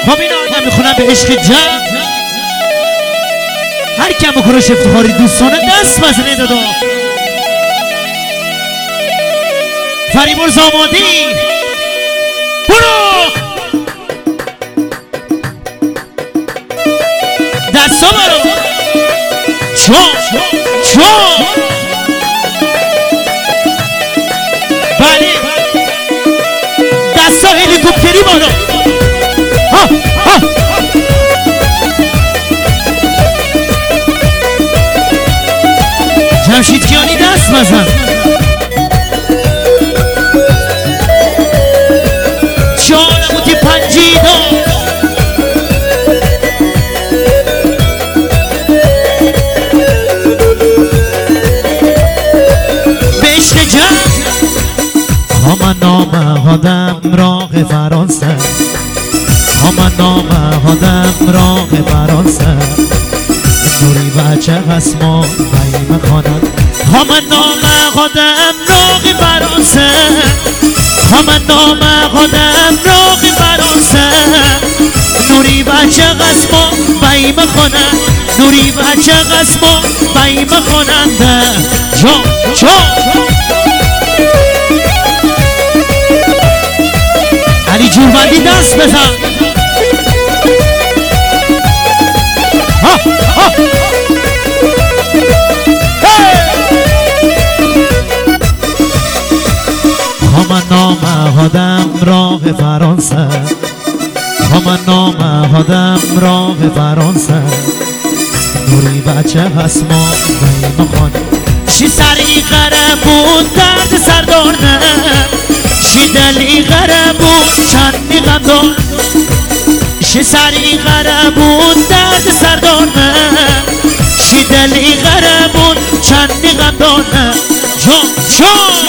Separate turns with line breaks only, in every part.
خب این آدم میخونم به عشق جمع. هر کم بکنش افتخاری دوستانه دست بزنه دادا. فریبرز آمادی برو دستا برو چون بله دستا هلیکوپتری بالا جمشید کیانی دست بزن جانموتی پنجیدان به عشق جمع من آمدم راه فرانسه من آمدم راه فرانسه نوری بچه هست ما بیم خانم من آمدم راه فرانسه من آمدم راه فرانسه نوری بچه هست ما بیم خانم نوری بچه هست ما بیم خاننده جان علی جوربندی دست بزن من آمدم راه فرانسه من آمدم راه فرانسه نوری بچه هست ما بیم خانه شی سری غره بود درد سردارنه شی دلی غره بود چندی غمدار شی سری غره بود درد سردارنه شی دلی غره بود چندی غمدارنه جان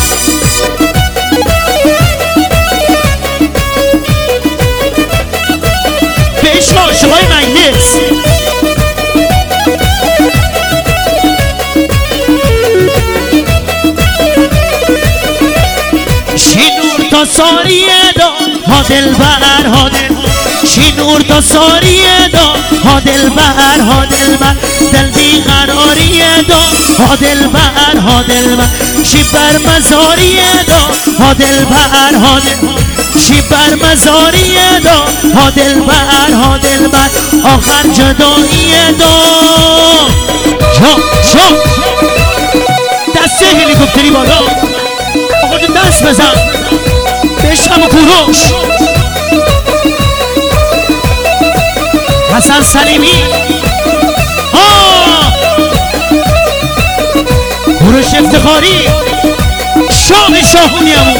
به عشق عاشقای مجلس شی نور تا ساریه دا ها دلبر ها دل شی نور تا ساریه دا ها دلبر ها دلبر دل بیقراریه دا ها دلبر ها دلبر شی بر مزاریه دا ها دلبر ها دلبر شی بر مزاریه دا ها دلبر ها دلبر آخر جداییه دا جا دسته هلیکوپتری بالا آقا دست بزن به عشقم و کوروش حسن سلیمی کوروش افتخاری شاه شاهونی همون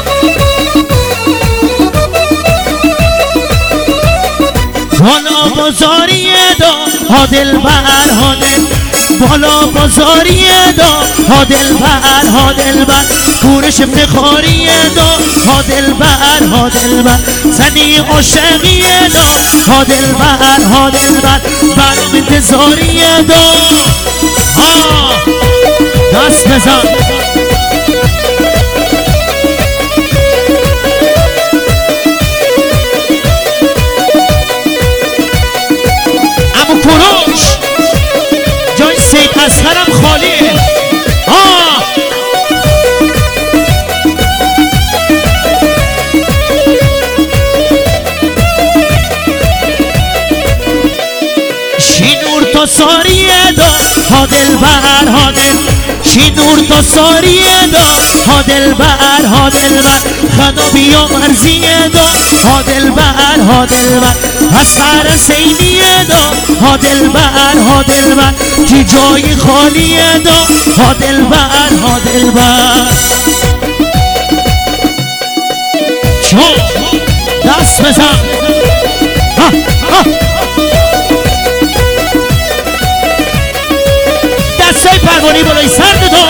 بالا بازاریه دا ها دلبر ها دل بالا بازاریه دا ها دلبر ها دلبر کوروش افتخاریه دا ها دلبر ها دلبر زنی عاشقیه دا ها دلبر ها دلبر برام انتظاریه دا دست بزن امو کوروش جای سید اصغرم خالیه شی نور تا ساریه دا ها دلبر ها دل شی نور تا ساریه دا ها دلبر ها دلبر خدا بیا مرزیه دا ها دلبر ها دلبر اصغر سیدیه دا ها دلبر ها دلبر کی جای خالیه دا ها دلبر ها دلبر دست بزن دستای پروانی بالای سر تو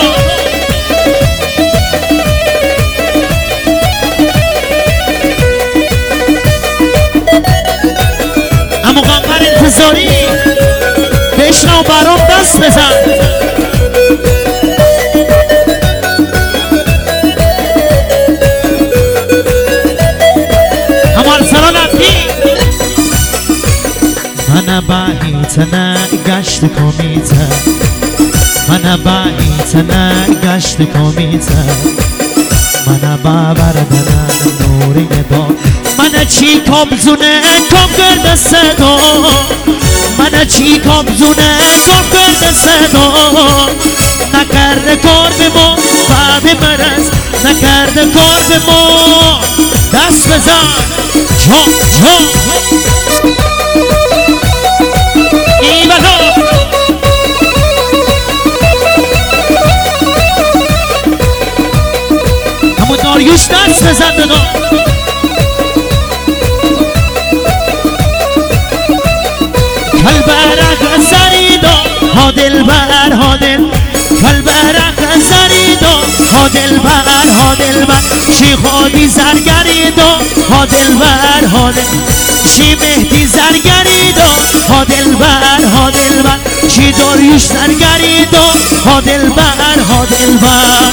اما قمر انتظاری به عشق و برام دست بزن اما ارسلان عبدی بیتنه گشت کمیته من بیتنه گشت کمیته من بردنه نوری دا من چی کامزونه کام کرده صدا من چی کامزونه کام کرده صدا نکرده کار به ما بعد مرز نکرده کار به ما دست بزن جا جا ای بلا همون داریوش دست بزن دادا کلبرق زریدا ها دلبر ها دل کلبرق زریدا ها دلبر ها دلبر شی خودی زرگریدا ها دلبر ها دل شی مهدی زرگریدا ها دلبر ها دلبر شی داریوش زرگریدا ها دلبر ها دلبر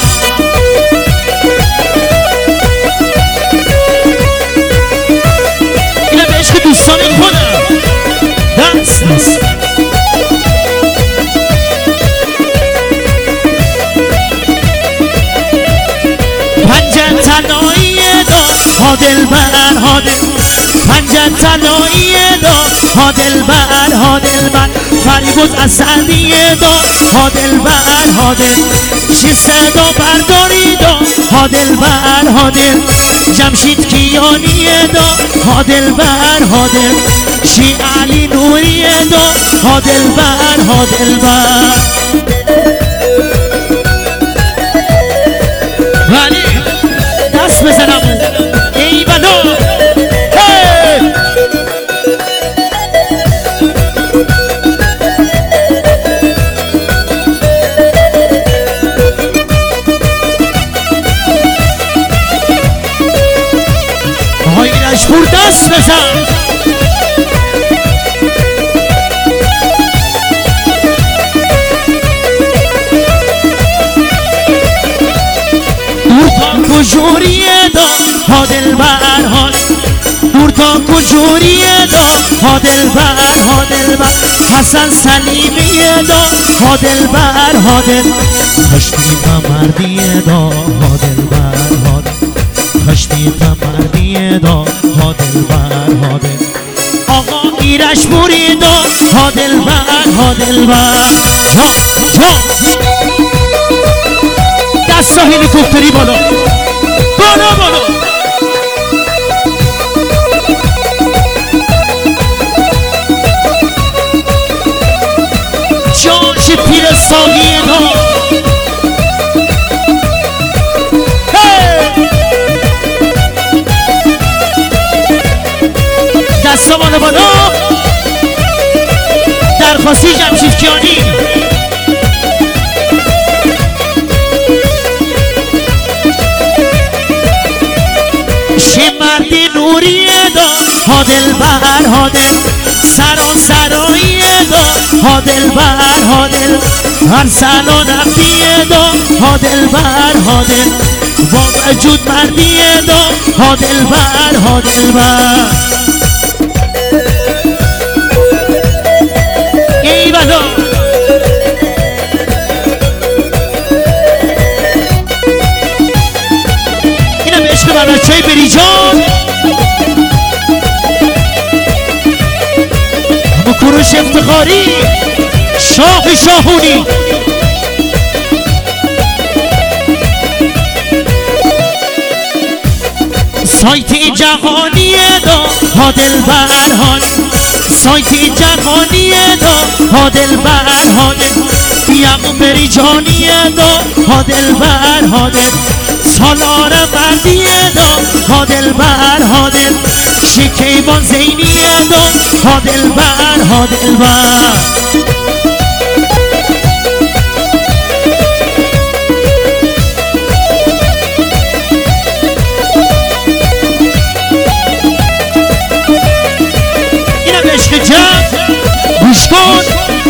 اینه به عشق دوستان خودم دست دست پنجه تنایی دا ها دلبر ها دل پنجه تنایی دا ها دلبر ها دلبر فریبوز اسدی دا ها دلبر ها دل شی صدا برداری دا ها دلبر ها دل جمشید کیانی دا ها دلبر ها دل شی علی نوری دا ها دلبر ها دلبر ولی دست بزنم ای بلا آقای رشپور دست بزن کجوری دا ها دلبر ها دور تا کجوری دا ها دلبر ها دلبر حسن سلیمی دا ها دلبر ها دل خشتی مردی دا ها دلبر ها دل خشتی مردی دا ها دلبر ها دل آقا ایرش بوری دا ها دلبر ها دلبر جا جا دست هلیکوپتری بالا بالا بالا جاش پیر ساقی دا دست بالا بالا درخواستی جمشید کیانی مردی نوری دا ها دلبر ها دل سرایی دا ها دلبر ها دل هر سلا نقدی دا ها دلبر ها دل با وجود مردی دا ها دلبر ها دلبر ای بلا اینم عشق بچه‌ی بری جان کوروش افتخاری شاه شاهونی سایت جهانی دا ها دلبر ها سایت جهانی دا ها دلبر ها یقو بری جانی دا ها دلبر ها سالار مردی دا ها دلبر ها شکیبان زینی دا ها دلبر ها دلبر اینم عشق جد گوش کن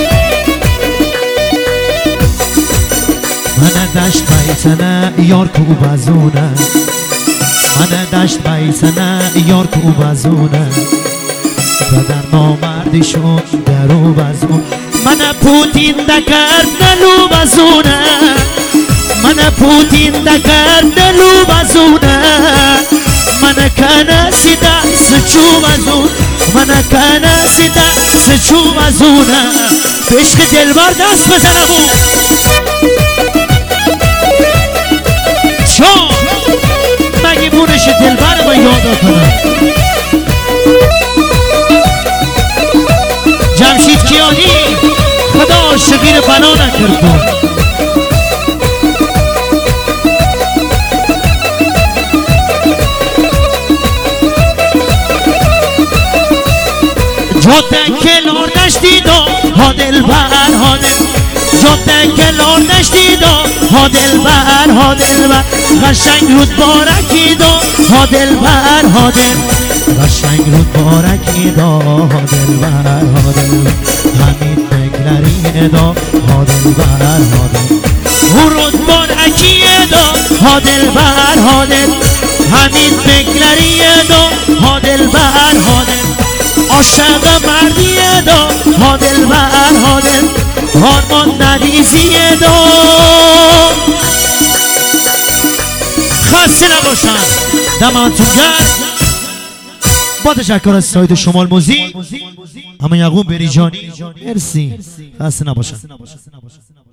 من دشت بیتنه یار کو بازونه من دشت بیتنه یار کو بازونه دادن نامردشون درو بزون من پوتین دکرد دلو بزونه من پوتین دکرد دلو بزونه من کنه سیده سچو بزون من کنه سیده سچو بزونه به عشق دلبر دست بزنمو چون مگه بونش دلبر با یاد کنم جمشید کیانی خدا شبیر بنا نکرد جاده کلار نشدیدا ها دلبر ها دل جاده کلار نشدیدا ها دلبر ها دلبر قشنگ رود بارکی دا ها دلبر ها دل قشنگ رود بارکی دا ها دلبر ها دل همین بگلری دا ها دلبر ها دل رود بارکی دا ها دلبر ها دل همین بگلری دا ها دلبر ها دل عاشق مردی دا ها دلبر ها دل هارمان نریزی دا خسته نباشن دمانتون گرد با تشکر از سایت شمال موزیک همه یقوم بریجانی مرسی خسته نباشن